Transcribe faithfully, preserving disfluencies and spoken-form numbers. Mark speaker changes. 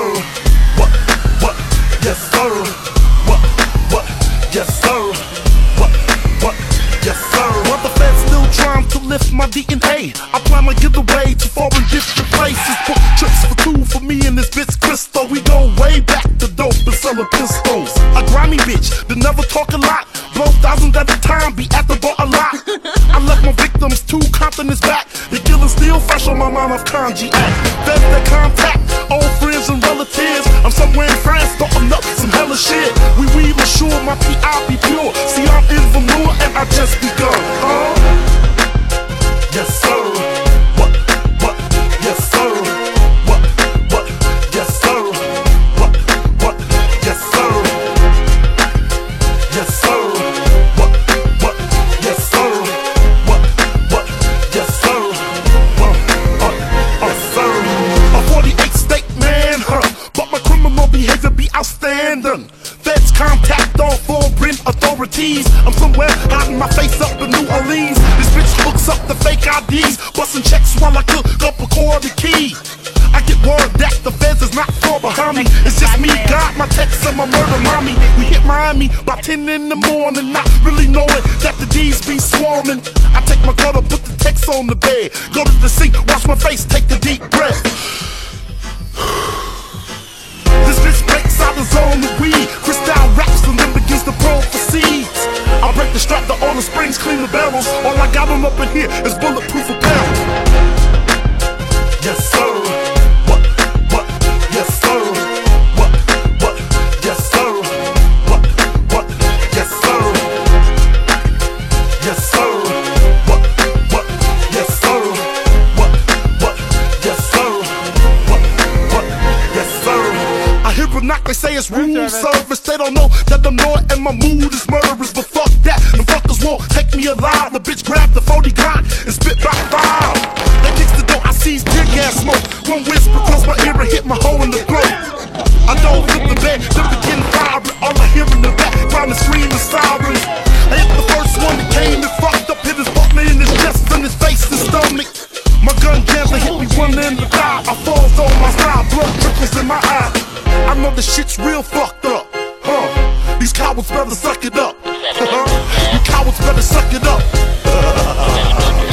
Speaker 1: sir. What, what, yes sir. What, what, yes sir. What, what, yes sir. While the feds still trying to lift my D N A, I plan to give away to foreign distant places. Book trips for two for me and this bitch Crystal. We go way back to dope and selling pistols. A grimy bitch that never talk a lot, blow thousands at a time, be at the bar a lot. I left my victims two continents back. The killer's still fresh on my mind of Kanji Act. Feds that contact old friends and relatives. I'm somewhere in France starting up some hella shit. We weave assure my P I be pure. See, I'm in velour and I just begun. Huh? Yes sir. What, what, yes sir. What, what, yes sir. What, what, yes sir. Yes sir. What, what, yes sir. What, what, yes sir. What, uh, uh, sir. A forty-eight state man, huh? But my criminal behavior be outstanding. Feds contact all foreign authorities. I'm somewhere hiding my face up in New Orleans. This bitch hooks up the fake I Ds, busting checks while I cook up a quarter key. I get word that the feds is not far behind me. It's just me, God, my text, and my murder mommy. We hit Miami by ten in the morning, not really knowing that the D's be swarming. I take my cutter, put the text on the bed, go to the sink, wash my face, take a deep breath. This bitch breaks out the zone with weed. Crystal raps and then begins to proceed. I break the strap, the oil springs, clean the barrels. All I got them up in here is bulletproof apparel. Yes sir. What, what, yes sir. What, what, yes sir. What, what, yes sir. Yes sir. What, what, yes sir. What, what, yes sir. What, what, yes sir. I hear a knock, they say it's room service. They don't know that the noise and my mood is murderous. But fuck that, the fuckers won't take me alive. The bitch grabbed the forty gun and spit back five. They kicks the door, I seize tear gas smoke. One whisper close my ear and hit my hole in the throat. I don't flip the bed, then begin firing. All I hear in the background is screaming sirens. I hit the first one that came and fucked up, hit his partner in his chest and his face and stomach. My gun jams and hit me one in the thigh. I falls on my side, blood trickles in my eye. I know the shit's real fucked up, huh? These cowards better suck it up. You cowards better suck it up.